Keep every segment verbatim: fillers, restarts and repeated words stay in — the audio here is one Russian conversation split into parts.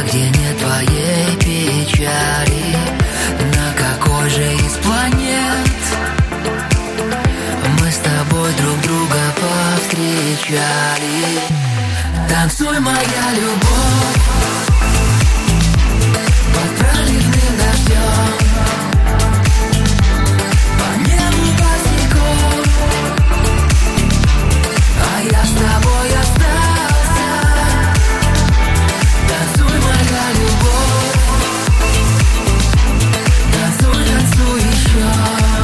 где нет твоей печали? На какой же из планет мы с тобой друг друга повстречали? Танцуй, моя любовь, под проливным дождем, по небу босиком, а я с тобой остался. Танцуй, моя любовь, танцуй, танцуй еще.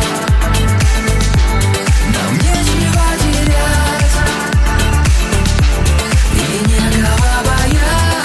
Нам нечего терять и некого бояться.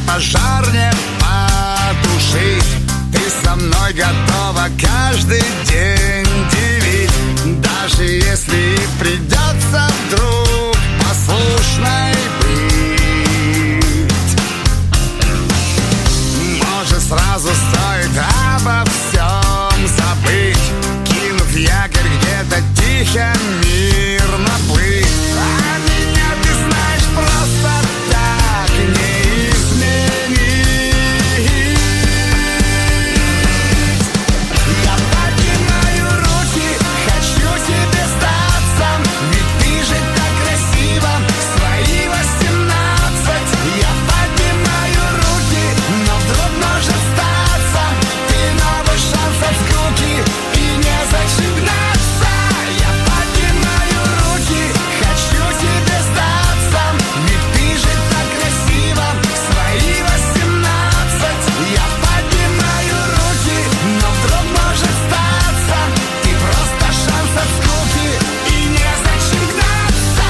пожар не потушить. Ты со мной готова каждый день делить, даже если придется вдруг послушной быть. Может, сразу стоит обо всем забыть, кинув якорь где-то тихо, мирно плыть. А меня, ты знаешь, просто так не изменить. Я поднимаю руки, хочу тебе сдаться, ведь ты же так красива в свои восемнадцать. Я поднимаю руки, но вдруг может статься, ты новый шанс от скуки, и незачем гнаться. Я поднимаю руки, хочу тебе сдаться, ведь ты же так красива в свои восемнадцать. Я поднимаю руки, но вдруг может статься, ты просто шанс от скуки, и незачем гнаться.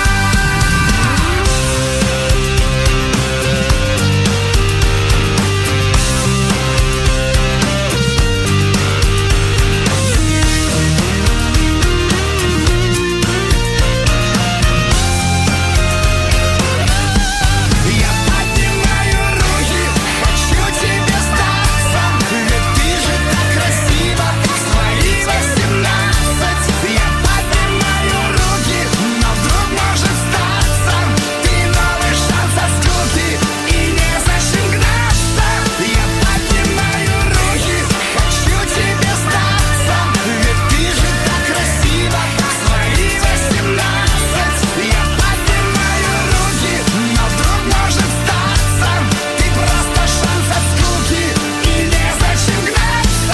Я поднимаю руки, хочу тебе сдаться, ведь ты же так красива в свои восемнадцать. Я поднимаю руки, но вдруг может статься, ты новый шанс от скуки, и незачем гнаться. Я поднимаю руки, хочу тебе сдаться, ведь ты же так красива в свои восемнадцать. Я поднимаю руки, но вдруг может статься, ты просто шанс от скуки, и незачем гнаться.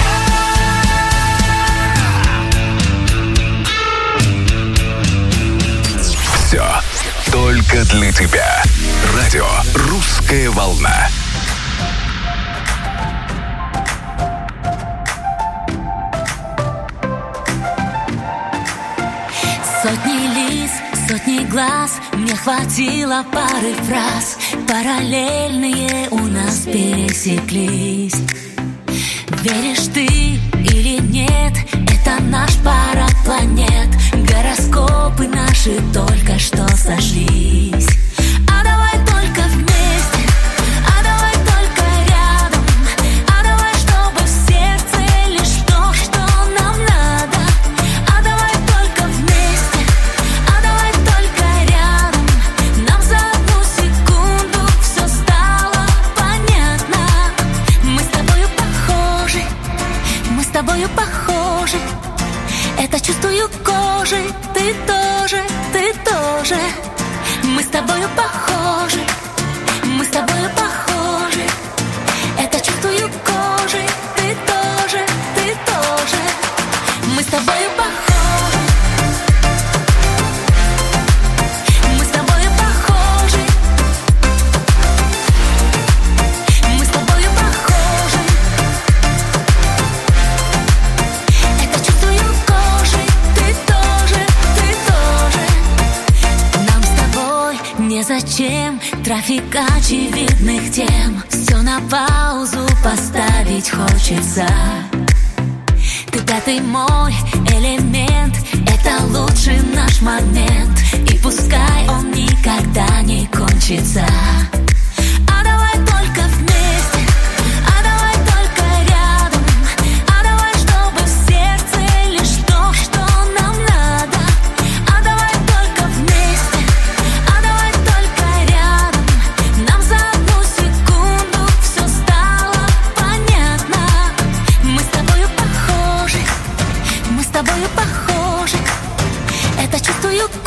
Все только для тебя. Радио «Русская волна». Сотни лиц, сотни глаз, мне хватило пары фраз. Параллельные у нас пересеклись. Веришь ты или нет, это наш парад планет. Гороскопы наши только что сошлись. А давай только вместе, а давай только рядом, а давай, чтобы в сердце лишь то, что нам надо. А давай только вместе, а давай только рядом, нам за одну секунду все стало понятно. Мы с тобою похожи, мы с тобою похожи. Это чувствую кожей, ты тоже, ты тоже. Мы с тобою похожи, мы с тобою похожи. Это чувствую кожей, ты тоже, ты тоже. Мы с тобою похожи, мы с тобою похожи. Мы с тобою похожи. Это чувствую кожей, ты тоже, ты тоже. Нам с тобой незачем трафик очевидных тем. Все на паузу поставить хочется. Ты пятый мой элемент, это лучший наш момент, и пускай он никогда не кончится. А давай только вместе, а давай только рядом, а давай, чтобы в сердце лишь то, что нам надо. А давай только вместе, а давай только рядом, нам за одну секунду все стало понятно. Мы с тобою похожи, мы с тобою похожи. Это чувствую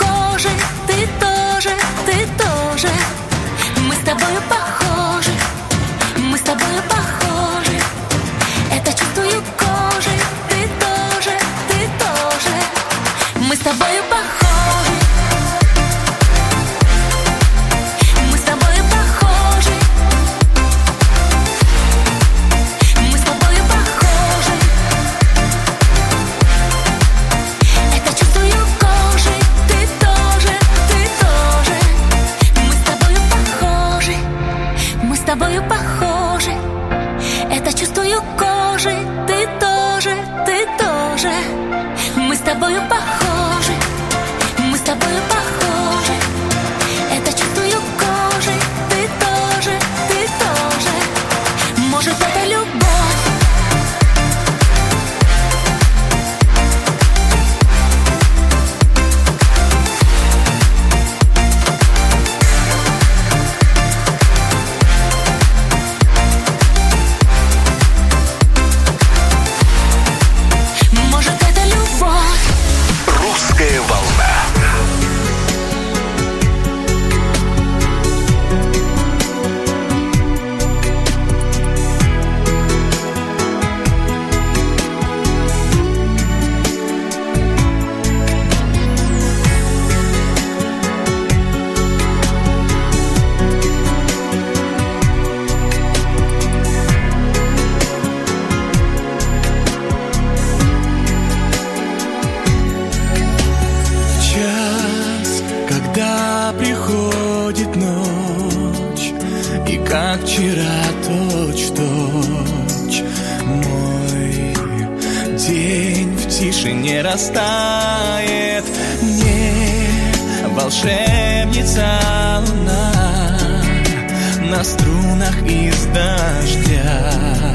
как вчера, точь-в-точь. Мой день в тишине растает. Не волшебница луна на струнах из дождя.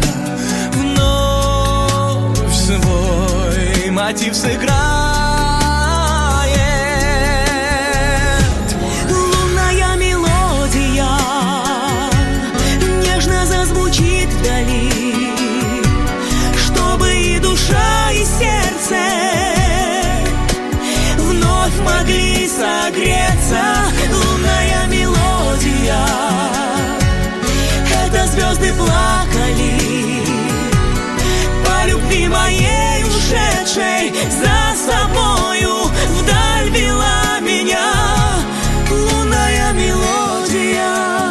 Вновь свой мотив сыграет. Лунная мелодия нежно зазвучит вдали, чтобы и душа, и сердце вновь могли согреться. Лунная мелодия — это звезды плакали по любви моей ушедшей, за собою вдаль вела меня. Лунная мелодия.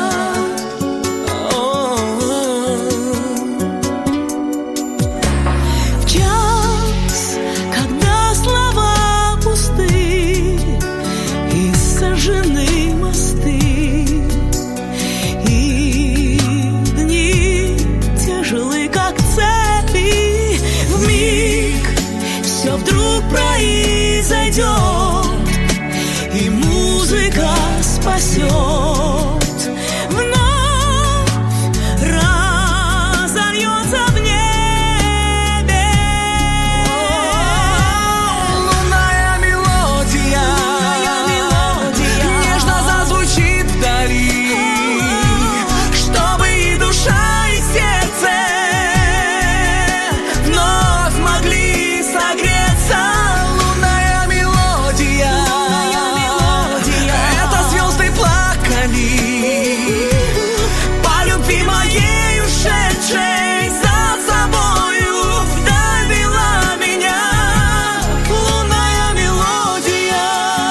В час, когда слова пусты и сожжены мосты, и дни тяжелы, как цепи, вмиг все вдруг произойдет, и музыка спасет. Вновь разольется в небе Лунная мелодия, нежно зазвучит вдали, чтобы и душа, и сердце вновь могли согреться. Лунная мелодия, это звезды плакали по любви моей ушедшей, за собою вдаль вела меня. Лунная мелодия.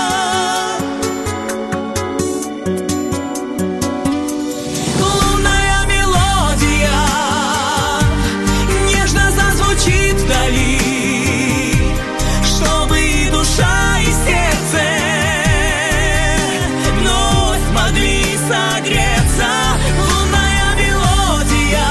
Лунная мелодия нежно зазвучит вдали, чтобы и душа, и сердце вновь могли согреться. Лунная мелодия,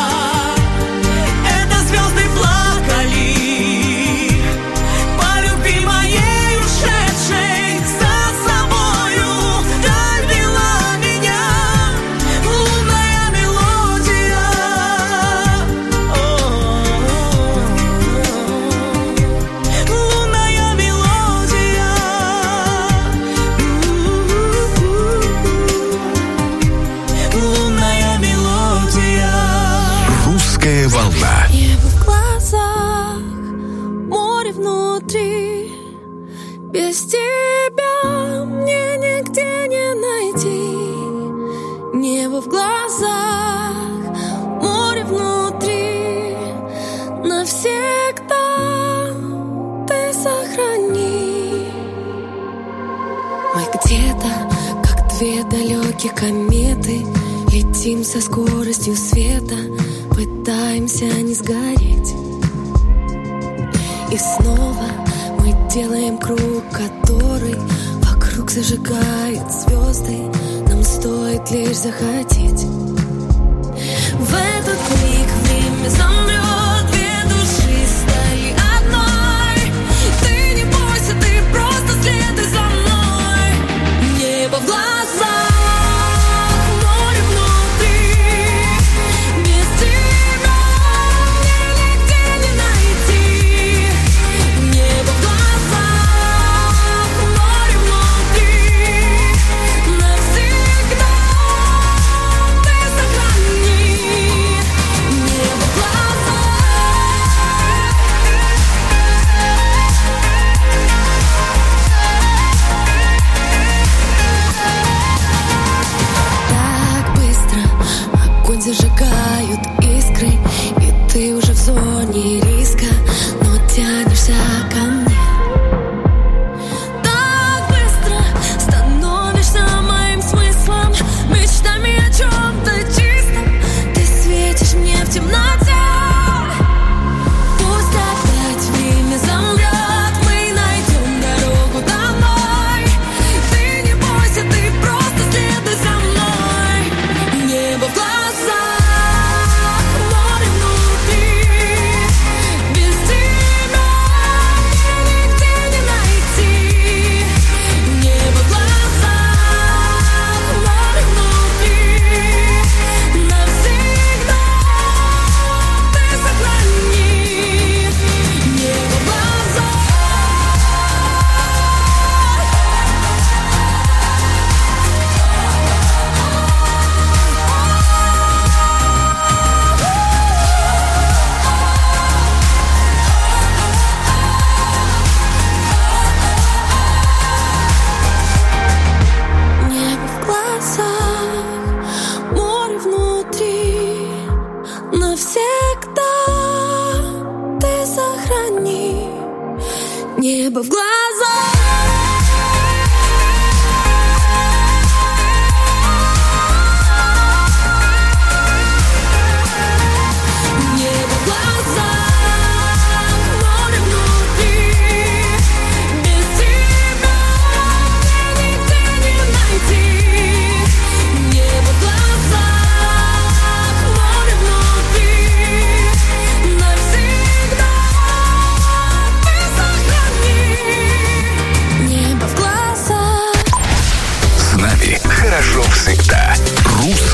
это звезды плакали по любви моей ушедшей, за собою вдаль вела меня. Лунная мелодия. Лунная мелодия. Лунная мелодия. Русская волна. Небо в глазах, море внутри. Без тебя мне нигде не найти. Небо в глазах, море внутри. Навсегда ты сохрани. Мы где-то, как две далекие кометы, летим со скоростью света, пытаемся не сгореть. И снова мы делаем круг, который вокруг зажигает звезды. Нам стоит лишь захотеть. В этот миг время замрет, две души стали одной. Ты не бойся, ты просто следуй за мной. Небо в глазах, море внутри. Без тебя мне нигде не найти. Небо в глазах, море внутри. Навсегда ты сохрани.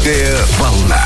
Русская волна.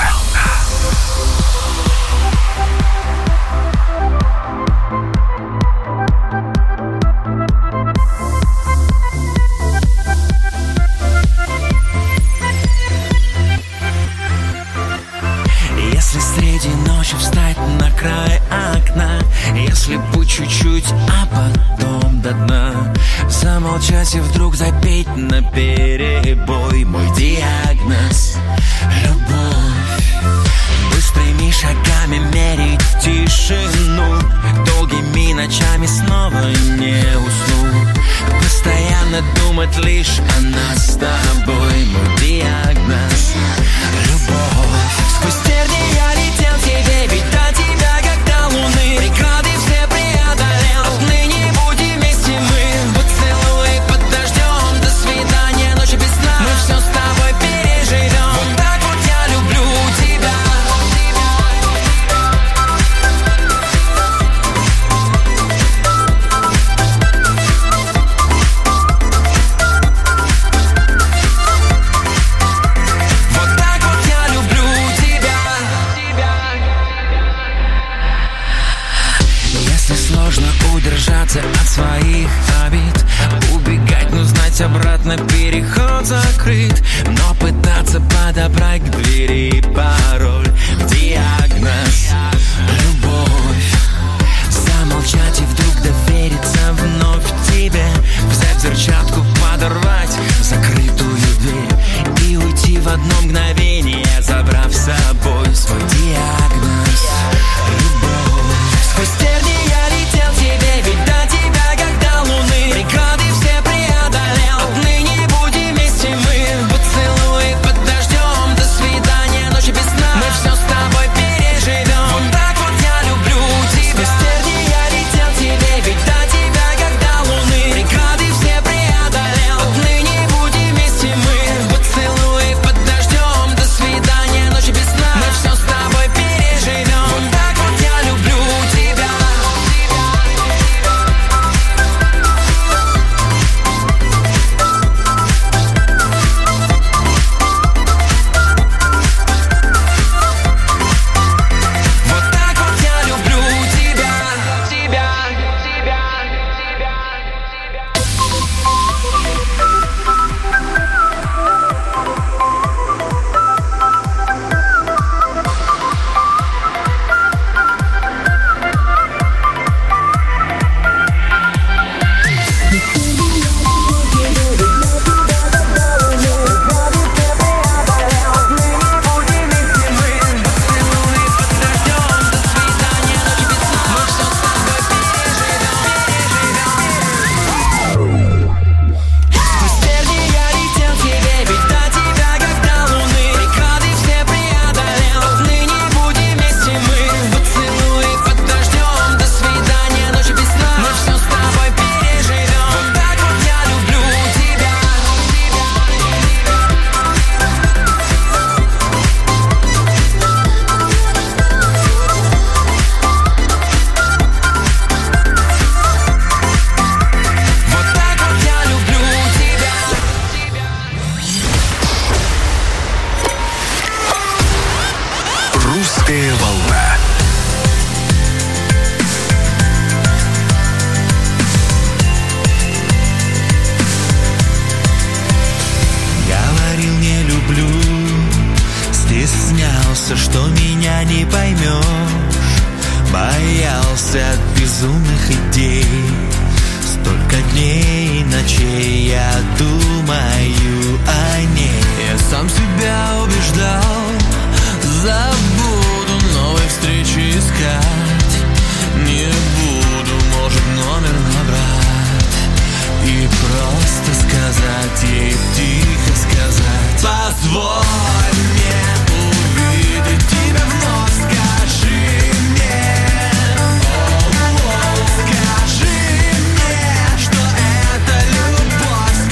Если среди ночи встать на край окна, если путь чуть-чуть, а потом до дна, замолчать и вдруг запеть на перебой мой диагноз — любовь. Быстрыми шагами мерить тишину, долгими ночами снова не усну, постоянно думать лишь о нас с тобой мой диагноз — любовь. Сквозь терни я летел тебе, ведь до тебя как до луны, преграды все преодолел. Отныне будем вместе мы, поцелуй под дождем, до свидания, ночи без сна, мы все с тобой переживем. Вот так вот я люблю тебя. Вот так вот я люблю тебя. Если сложно удержаться от своих обид, убегать, но знать обратно переход закрыт, но пытаться подобрать к двери пароль, диагноз — любовь. Замолчать и вдруг довериться вновь тебе, взять взрывчатку, подорвать закрытую дверь и уйти в одно мгновение, забрав с собой свой диагноз — любовь. Сквозь терни я летел тебе, ведь до тебя как до луны, преграды все преодолел. Отныне будем вместе мы, поцелуй под дождем, до свидания, ночи без сна, мы все с тобой переживем. Вот так вот я люблю тебя. Сквозь терни я летел тебе, ведь до тебя как до луны, преграды все преодолел. Отныне будем вместе мы, поцелуй под дождем, до свидания, ночи без сна, мы все с тобой переживем. Вот так вот я люблю тебя. Вот так вот я люблю тебя. Тебя, тебя, тебя, сквозь терни я летел тебе, ведь до тебя как до луны, преграды все преодолел. Отныне будем вместе мы, поцелуй под дождем, до свидания, ночи без сна, мы все с тобой переживем. Вот так вот я люблю тебя. Вот так вот я люблю тебя. Русская волна. Говорил, не люблю, стеснялся, что меня не поймешь, боялся безумных идей. Столько дней и ночей я думаю о ней. Я сам себя убеждал, забуду новой встречи искать. Не буду, может, номер набрать и просто сказать ей, тихо сказать: позволь мне увидеть тебя вновь, скажи мне, о, о, скажи мне, что это любовь,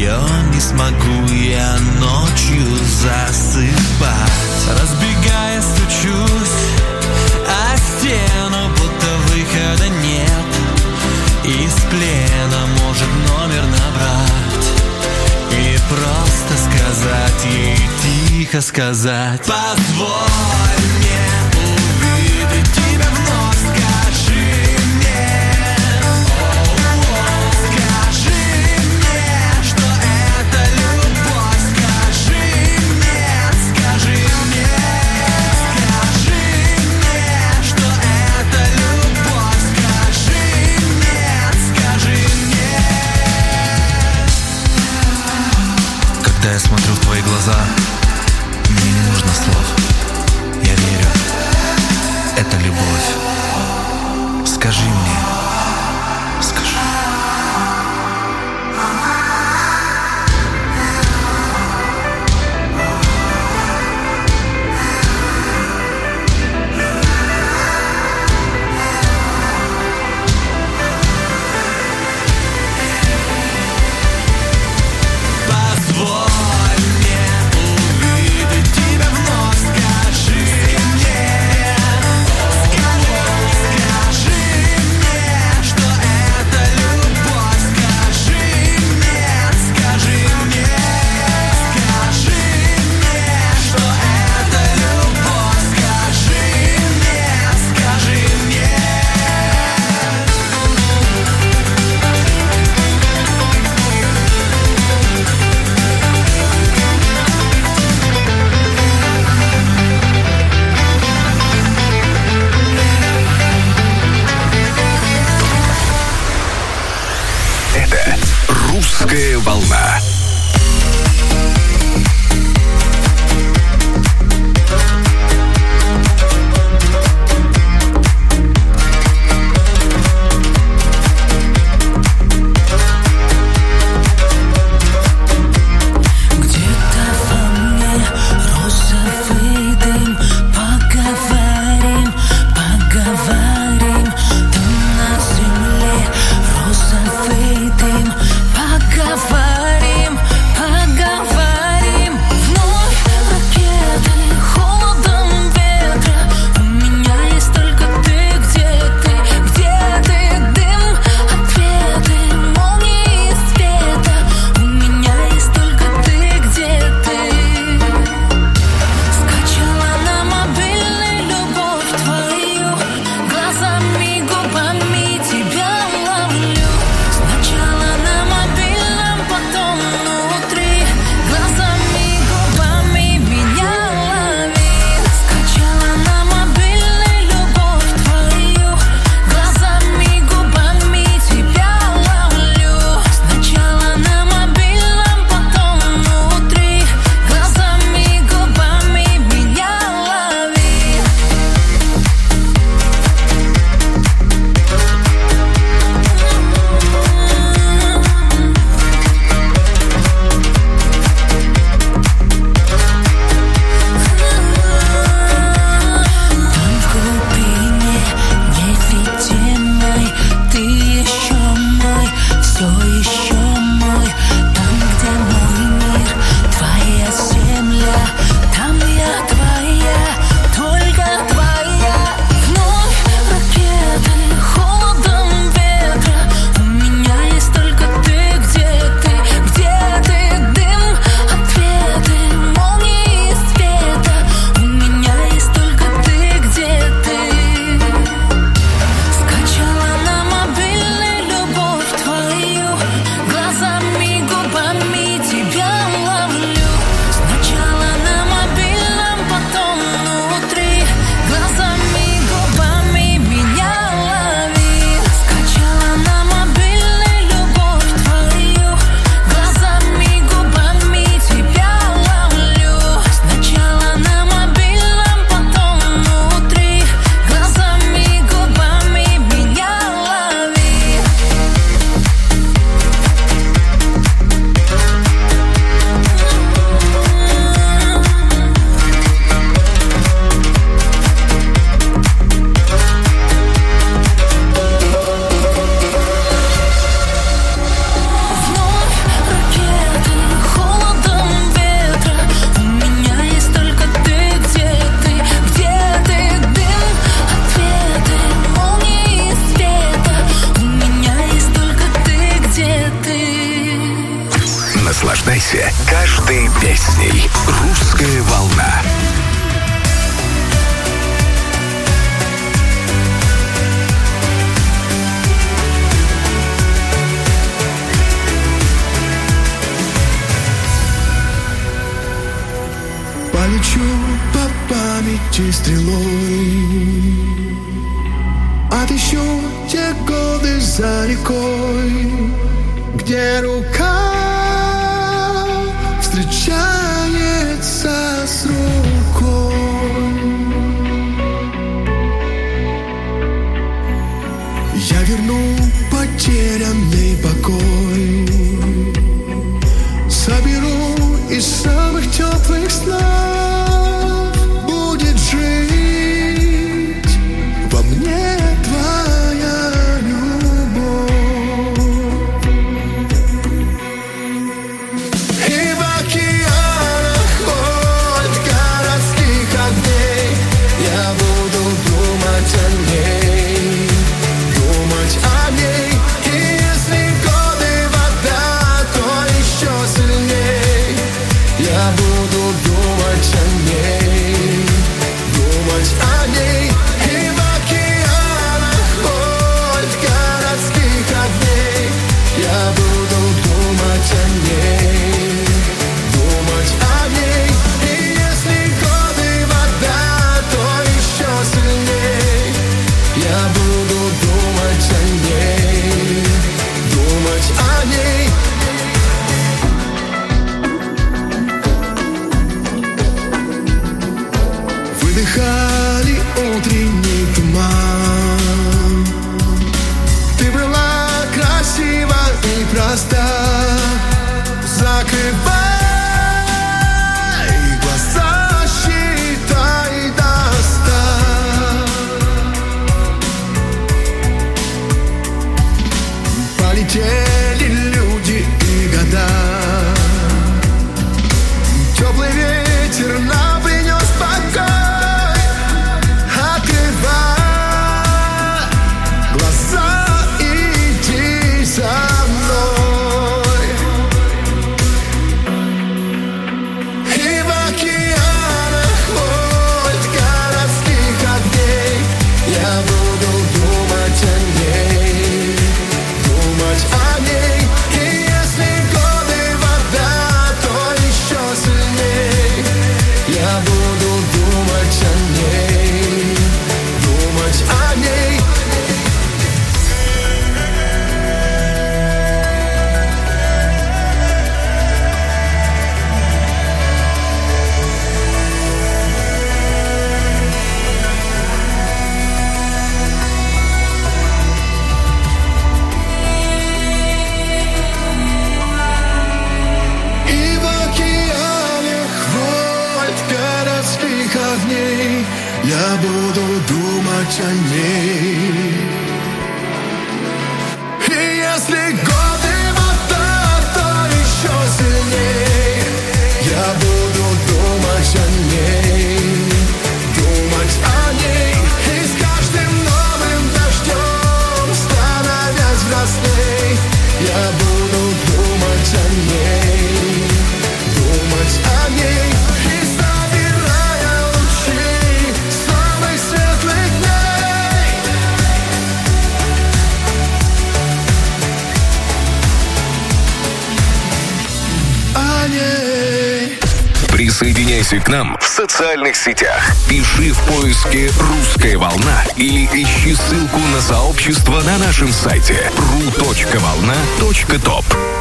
ее не смогу я ночью засыпать. Разбегаясь, стучусь о стену, будто выхода нет. Из плена может номер набрать и просто сказать ей, тихо сказать: позволь мне увидеть тебя вновь, скажи мне, скажи мне, что это любовь, скажи мне, скажи мне, скажи мне, что это любовь, скажи мне, скажи мне. Когда я смотрю в твои глаза, мне не нужно слов. Я верю, это любовь. Скажи мне, скажи. Позволь мне увидеть тебя вновь, скажи мне, скажи мне, что это любовь, скажи мне, скажи мне, скажи мне, что это любовь, скажи мне, скажи мне. Это «Русская волна». Где-то во мне розовый дым. Поговорим, поговорим. Там на земле розовый дым. Поговорим, поговорим. Вновь ракеты, холодом ветра. У меня есть только ты, где ты, где ты? Дым, ответы, молнии света. У меня есть только ты, где ты? Скачала на мобильный любовь твою, глазами, губами тебя ловлю. Сначала на мобильном, потом внутри, глазами, губами меня лови. Скачала на мобильный любовь твою, глазами, губами тебя ловлю. Сначала на мобильном, потом внутри, глазами, губами меня лови. Там в глубине невидимой ты еще мой, все еще мой. Там, где мой мир, твоя земля, там я твоя, только твоя. Вновь ракеты, холодом ветра. У меня есть только ты, где ты, где ты? Дым, ответы, молнии света. У меня есть только ты, где ты? Скачала на мобильный любовь твою, Наслаждайся каждой песней. «Русская волна». Полечу по памяти стрелой, отыщу те годы за рекой, где рука встречается с рукой. Я верну потерянный покой, соберу из самых теплых снов. Будет жить во мне твоя любовь. И в океанах хоть городских огней я буду думать о ней, думать о ней. И если годы вода, то еще сильней я буду думать о ней, думать о ней. И в океанах хоть городских огней я буду думать о ней, думать о ней. И если годы вода, то еще сильней я буду думать о ней, думать о ней. Выдыхали утренний туман, ты была красива и проста. Закрывай глаза, считай до ста. Полетели люди и года, теплый ветер нам принес покой. Я буду думать о ней. И если годы вода, то еще сильней я буду думать о ней, думать о ней. И с каждым новым дождем, становясь взрослей, я буду думать о ней, думать о ней. Присоединяйся к нам в социальных сетях. Пиши в поиске «Русская волна» или ищи ссылку на сообщество на нашем сайте ру точка волна точка топ.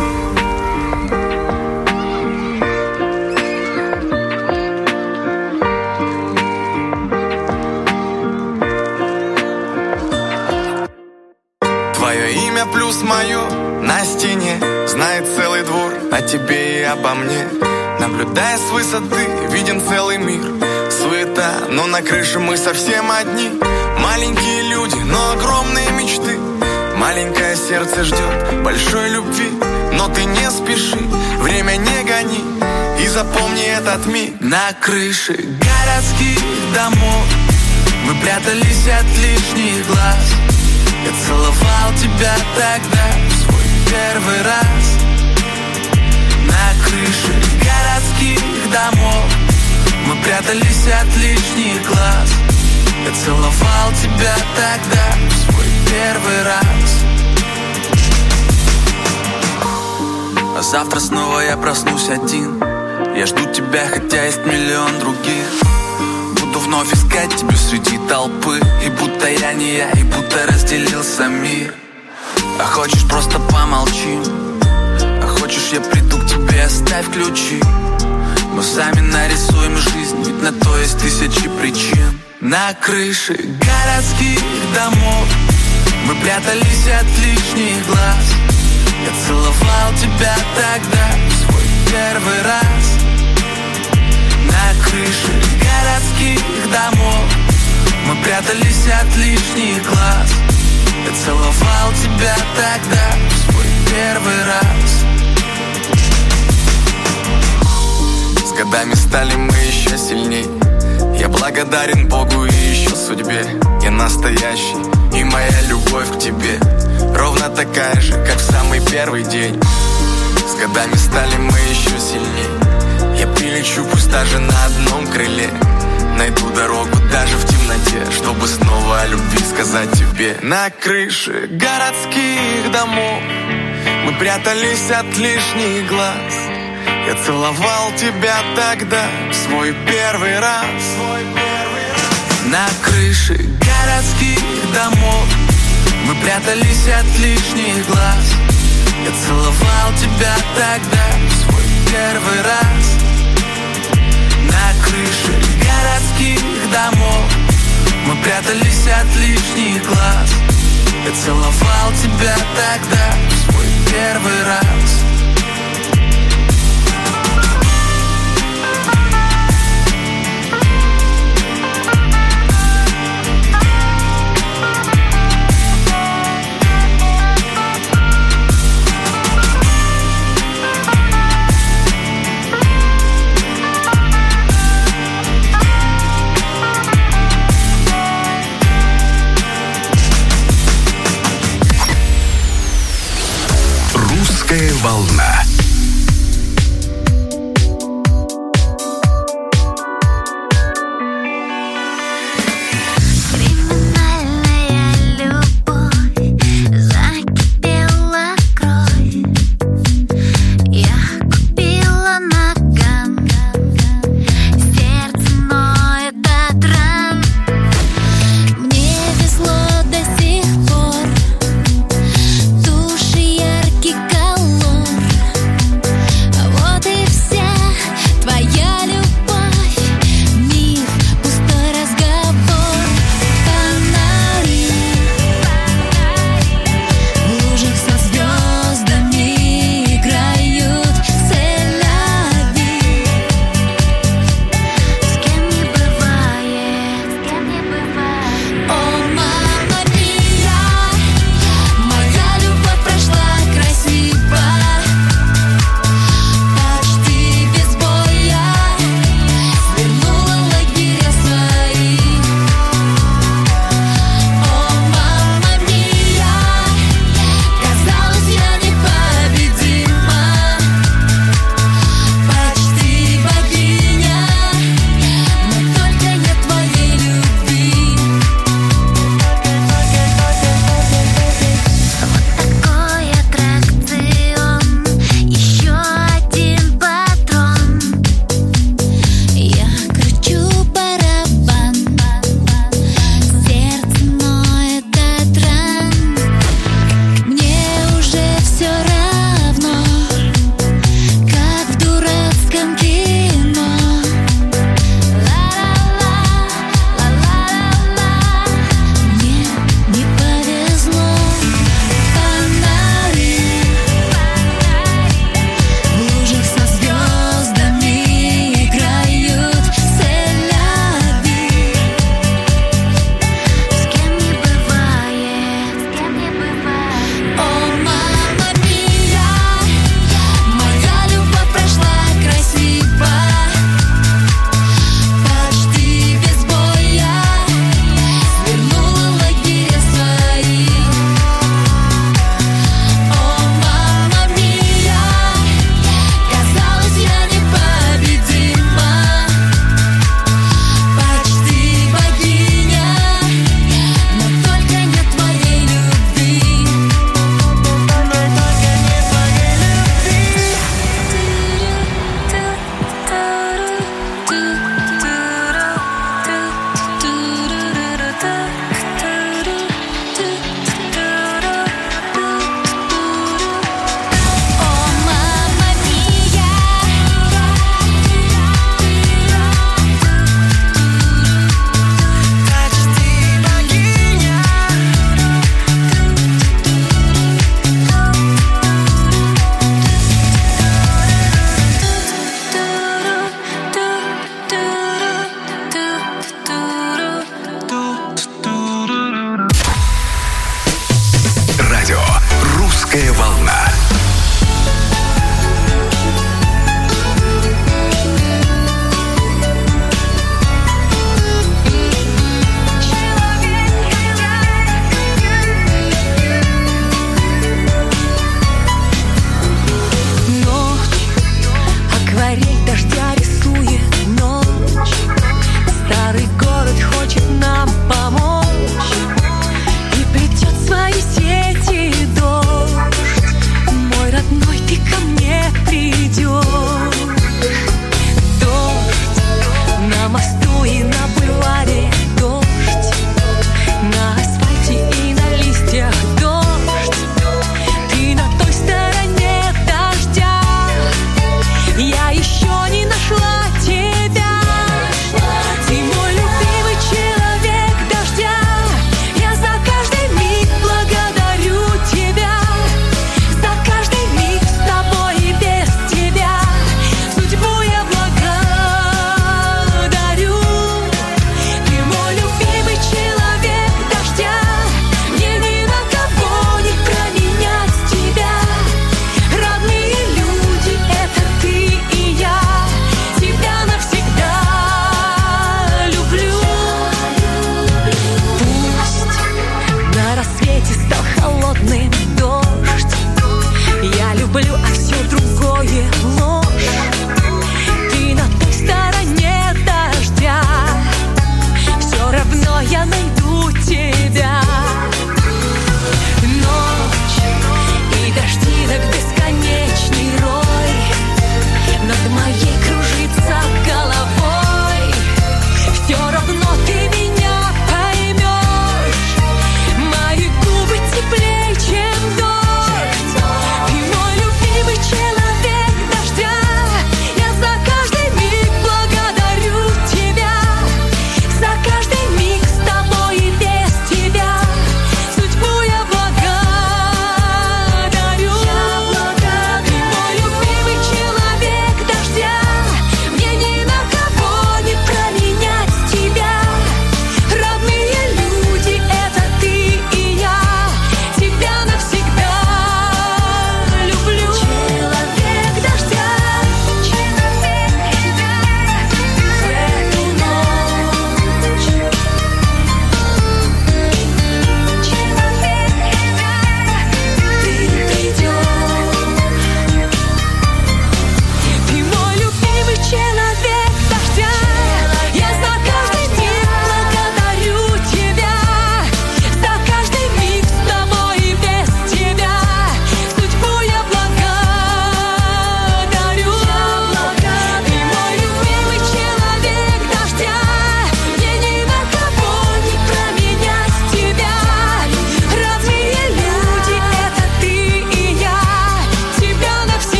Твое имя плюс мое на стене знает целый двор о тебе и обо мне. Наблюдая с высоты, виден целый мир. Суета, но на крыше мы совсем одни. Маленькие люди, но огромные мечты. Маленькое сердце ждет большой любви. Но ты не спеши, время не гони. И запомни этот миг. На крыше городских домов мы прятались от лишних глаз. Я целовал тебя тогда в свой первый раз. На прятались от лишних глаз. Я целовал тебя тогда в свой первый раз. А завтра снова я проснусь один. Я жду тебя, хотя есть миллион других. Буду вновь искать тебя среди толпы. И будто я не я, и будто разделился мир. А хочешь, просто помолчи. А хочешь, я приду к тебе, оставь ключи. Мы сами нарисуем жизнь, ведь на то есть тысячи причин. На крыше городских домов мы прятались от лишних глаз. Я целовал тебя тогда в свой первый раз. На крыше городских домов мы прятались от лишних глаз. Я целовал тебя тогда в свой первый раз. С годами стали мы еще сильней. Я благодарен Богу и еще судьбе. Я настоящий, и моя любовь к тебе ровно такая же, как в самый первый день. С годами стали мы еще сильней. Я прилечу, пусть даже на одном крыле. Найду дорогу даже в темноте, чтобы снова о любви сказать тебе. На крыше городских домов мы прятались от лишних глаз. Я целовал тебя тогда в свой первый раз. На крыше городских домов мы прятались от лишних глаз. Я целовал тебя тогда в свой первый раз. На крыше городских домов мы прятались от лишних глаз. Я целовал тебя тогда в свой первый раз. Русская волна. Туши яркий колор.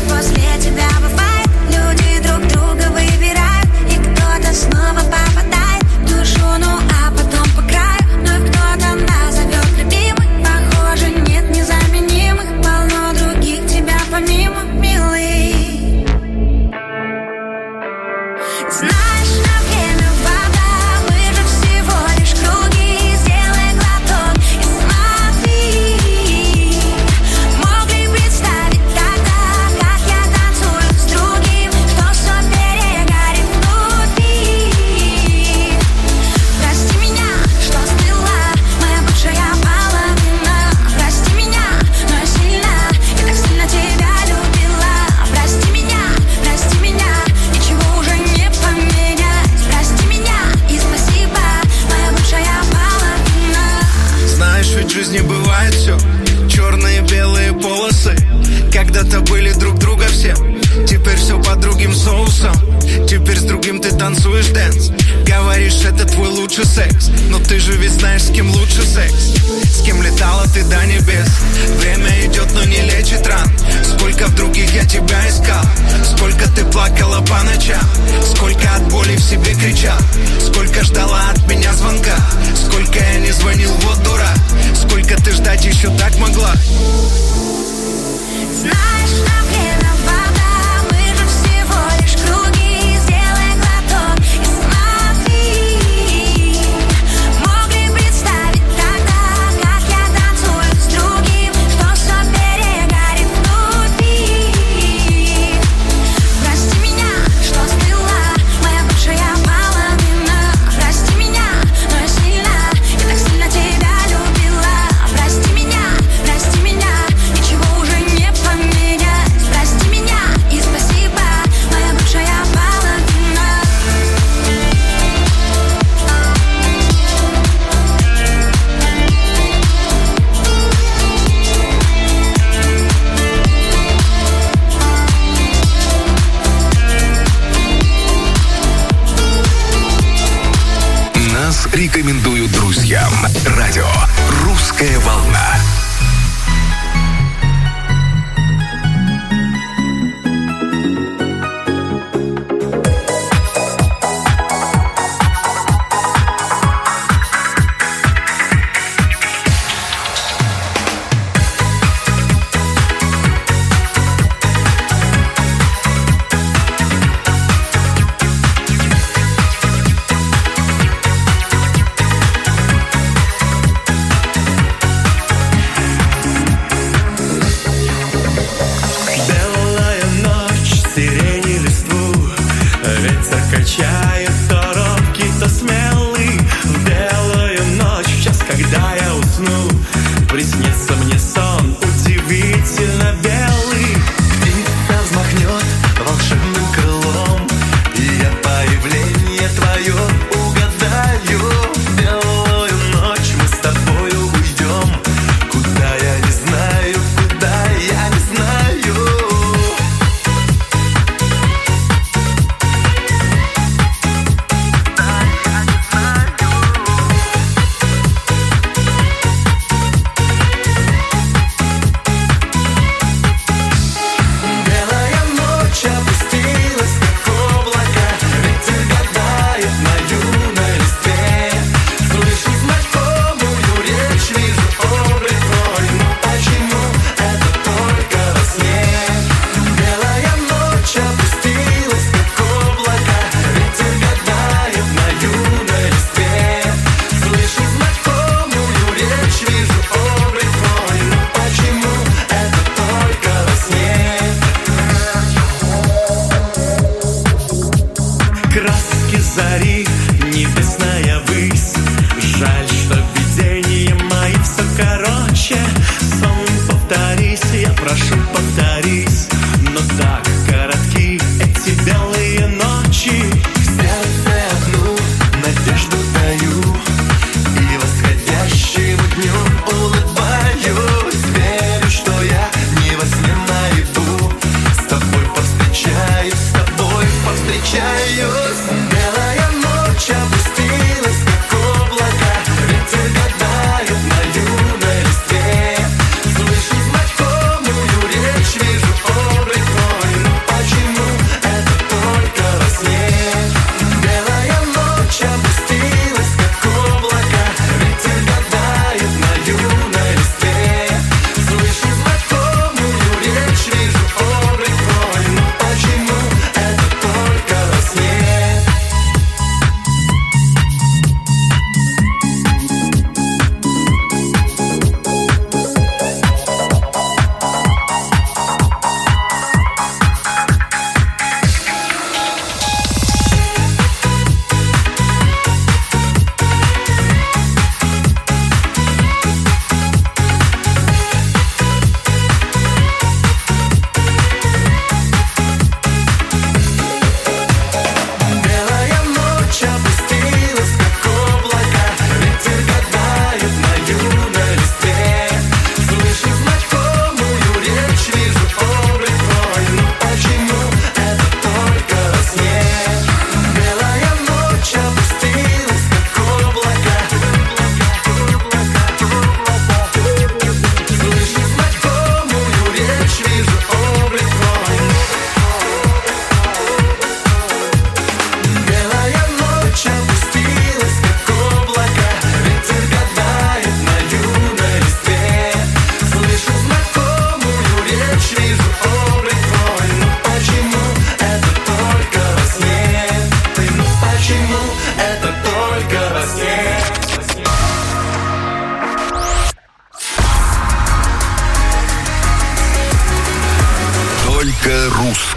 вот после тебя бывает. Люди друг друга выбирают, и кто-то снова попадает в душу, ну а потом по краю. Но кто-то назовет любимый. Похоже, нет незаменимых, полно других тебя помимо, милый. Знаешь, на время вода, мы же всего лишь круги. Сделай глоток и смотри. Мог ли представить тогда, как я танцую с другим, что все перегорит внутри. Прости меня, что стыла, моя бывшая половина. Прости меня, но я сильна, я так сильно тебя любила. Прости меня, прости меня, ничего уже не поменять. Прости меня и спасибо, моя бывшая половина. Знаешь, ведь в жизни бывает все. Черные, белые полосы. Когда-то были друг друга все. Теперь все под другим соусом. Теперь с другим ты танцуешь дэнс. Говоришь, это твой лучший секс. Но ты же ведь знаешь, с кем лучше секс. С кем летала ты до небес. Время идет, но не лечит ран. Сколько в других я тебя искал. Сколько ты плакала по ночам. Сколько от боли в себе кричал. Сколько ждала от меня звонка. Сколько я не звонил, вот дурак. Сколько ты ждать еще так могла. Знаешь, на время вода, мы же всего лишь круги. Сделай глоток и смотри. Мог ли представить тогда, как я танцую с другим, что все перегорит внутри. Прости меня, что стыла, моя бывшая половина. Прости меня, но я сильна, я так сильно тебя любила. Прости меня, прости меня, ничего уже не поменять. Прости меня и спасибо, моя бывшая половина. Нас рекомендуют друзьям. Радио «Русская волна». Белая ночь, сирени листву, ветер качает то робкий, то смелый. В белую ночь, в час, когда я усну, приснится мне сон удивительно белый. Птица взмахнет волшебным крылом, и я появление твое угадаю. В белую ночь мы с тобою уйдем, куда я не знаю, куда я не знаю. Белая ночь опустилась, как облако, ветер гадает на юной листве. Слышу знакомую речь, вижу облик твой, но почему это только во сне? Белая ночь опустилась, как облако, ветер гадает на юной листве. Слышу знакомую речь, вижу облик твой, но почему это только во сне? Краски зари, небесная высь. Жаль, что видения мои все короче. Сон, повторись, я прошу, повторись. Но так коротки эти белые ночи. В сердце одну надежду даю, и восходящим днем улыбаюсь. Верю, что я не во сне наяву. С тобой повстречаюсь, с тобой повстречаюсь. Белая ночь опустилась, как облако, ветер гадает на юной листве. Слышу знакомую речь, вижу облик твой,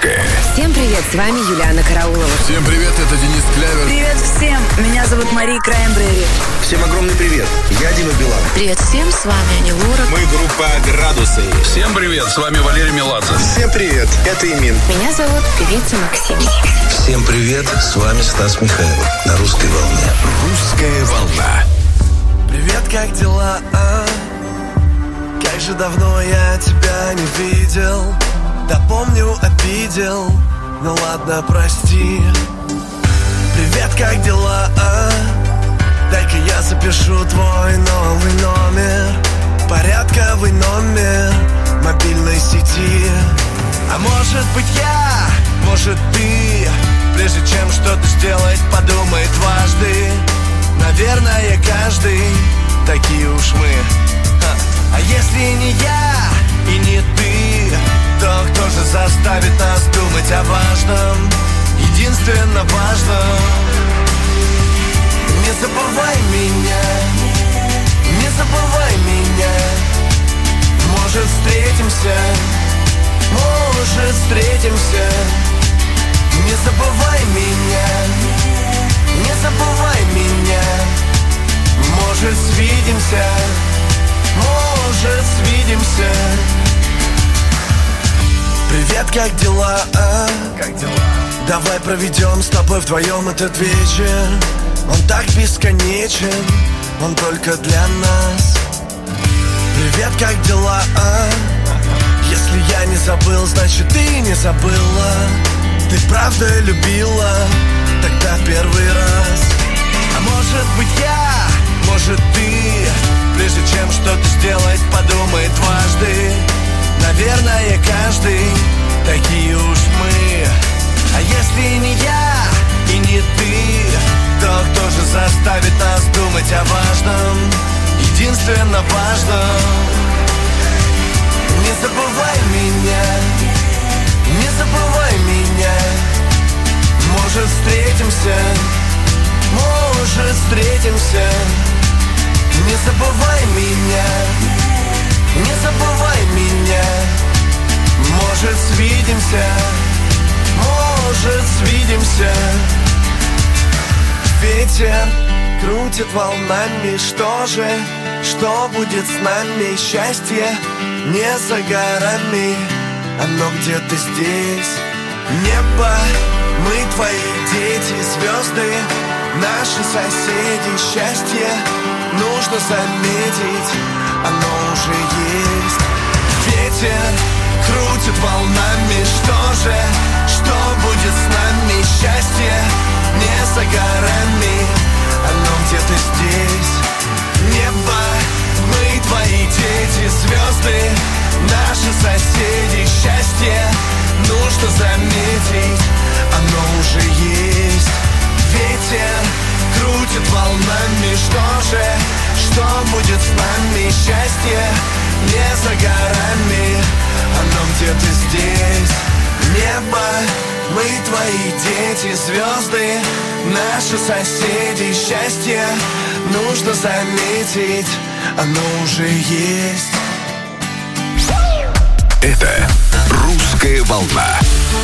Русское. Всем привет, с вами Юлиана Караулова. Всем привет, это Денис Клявер. Привет всем, меня зовут Мария Краймбрери. Всем огромный привет, я Дима Билан. Привет всем, с вами Ани Лорак. Мы группа «Градусы». Всем привет, с вами Валерий Меладзе. Всем привет, это Имин. Меня зовут певица Максим. Всем привет, с вами Стас Михайлов на Русской волне. Русская волна. Привет, как дела, а? Как же давно я тебя не видел. Да помню, обидел, ну ладно, прости. Привет, как дела, а? Дай-ка я запишу твой новый номер. Порядковый номер мобильной сети. А может быть я, может ты, прежде чем что-то сделать, подумай дважды. Наверное, каждый, такие уж мы. Ха. А если не я и не ты, то кто же заставит нас думать о важном, единственно важном? Не забывай меня, не забывай меня. Может, встретимся, может, встретимся. Не забывай меня, не забывай меня. Может, свидимся, может, свидимся. Привет, как дела, а? Как дела? Давай проведем с тобой вдвоем этот вечер. Он так бесконечен, он только для нас. Привет, как дела, а? Если я не забыл, значит ты не забыла. Ты правда любила тогда в первый раз. А может быть я, может ты, прежде чем что-то сделать, подумай дважды. Наверное, каждый, такие уж мы. А если не я и не ты, то кто же заставит нас думать о важном, единственно важном? Не забывай меня, не забывай меня. Может, встретимся, может, встретимся. Не забывай меня, не забывай меня. Может, свидимся, может, свидимся. Ветер крутит волнами, что же, что будет с нами? Счастье не за горами, оно где-то здесь. Небо, мы твои дети, звезды, наши соседи. Счастье нужно заметить, оно уже есть. Ветер крутит волнами, что же, что будет с нами? Счастье не за горами, оно где-то здесь. Небо, мы твои дети, звезды, наши соседи. Счастье нужно заметить, оно уже есть. Ветер крутит волнами, что же, что будет с нами? Счастье не за горами, оно где-то здесь. Небо, мы твои дети, звезды, наши соседи. Счастье нужно заметить, оно уже есть. Это «Русская волна».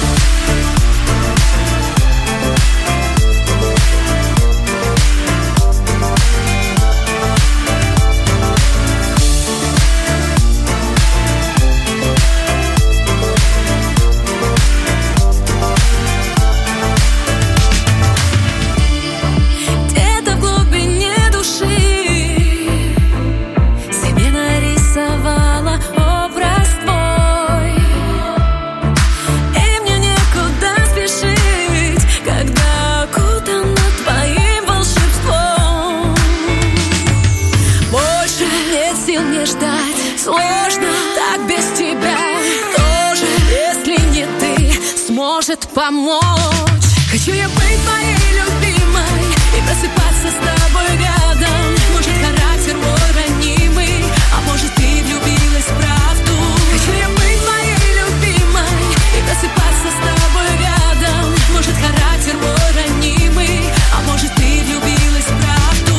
Помочь. Хочу я быть твоей любимой и просыпаться с тобой рядом. Может, характер мой ранимый, а может, ты влюбилась в правду. Хочу я быть твоей любимой и просыпаться с тобой рядом. Может, характер мой ранимый, а может, ты влюбилась в правду.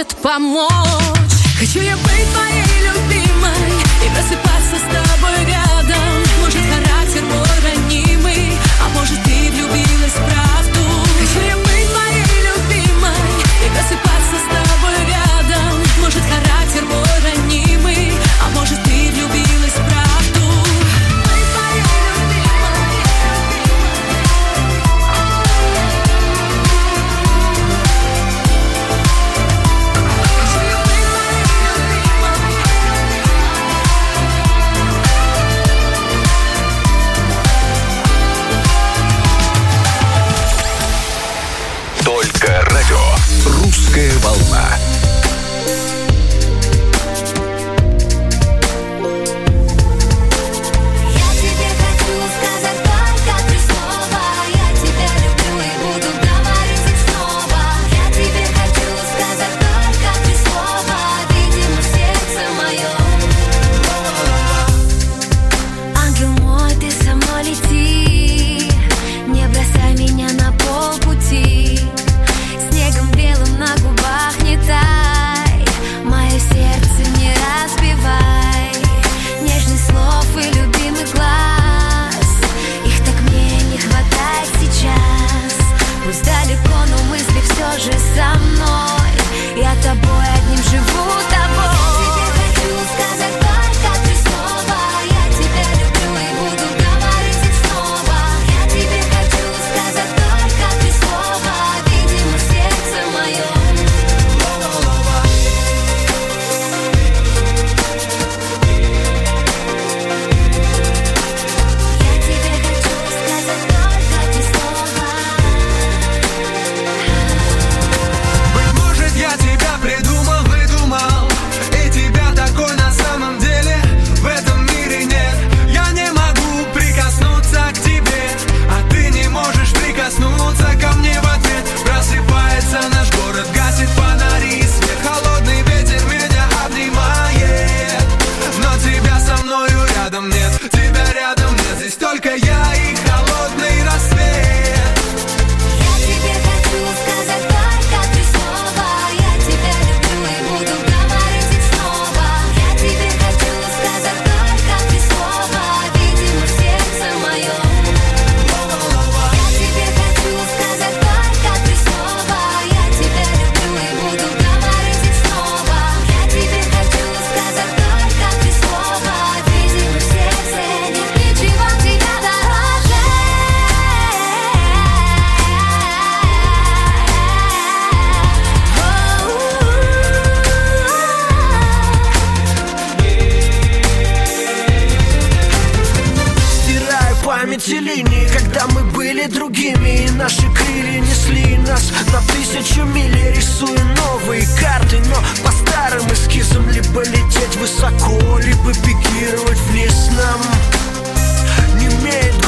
может помочь. Хочу я быть твоей любимой и просыпаться с тобой рядом. Может, характер мой ранимый, а может, ты влюбилась в правду. Хочу я быть твоей любимой и просыпаться с тобой рядом. Может, характер мой ранимый, а может, ты влюбилась в правду. Только радио «Русская волна». Высоко, либо пикировать вниз нам не имеет